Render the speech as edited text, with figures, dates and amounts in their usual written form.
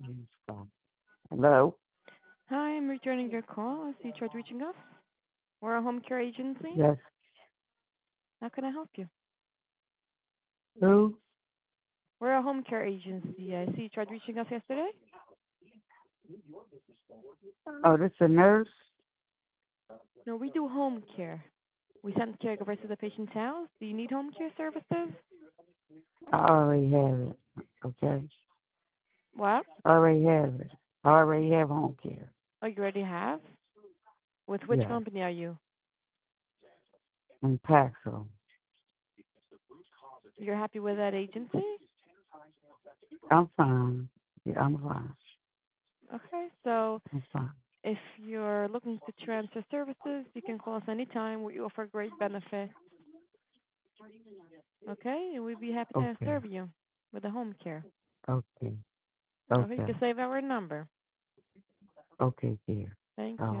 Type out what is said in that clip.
Hello? Hi, I'm returning your call. I see you tried reaching us. We're a home care agency. Yes. How can I help you? Who? We're a home care agency. I see you tried reaching us yesterday. Oh, this a nurse? No, we do home care. We send caregivers to the patient's house. Do you need home care services? I already have it. Okay? What? I already have it. I already have home care. Oh, you already have? With which Yes. company are you? In Paxo. You're happy with that agency? I'm fine. Yeah, I'm fine. Okay, so I'm fine. if you're looking to transfer services, you can call us anytime. We offer great benefits. Okay, and we'd be happy to Okay. serve you with the home care. Okay. Okay, you Okay. can save our number. Okay, dear. Thank All you.